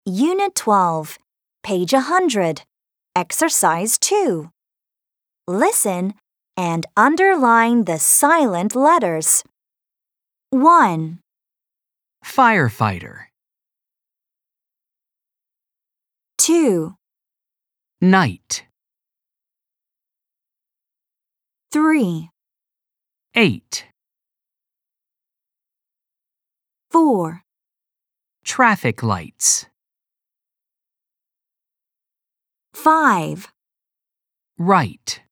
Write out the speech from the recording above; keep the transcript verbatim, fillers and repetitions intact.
Unit twelve, page one hundred, Exercise two. Listen and underline the silent letters. one. Firefighter. two. Night. three. Eight. four. Traffic lights. five. Right.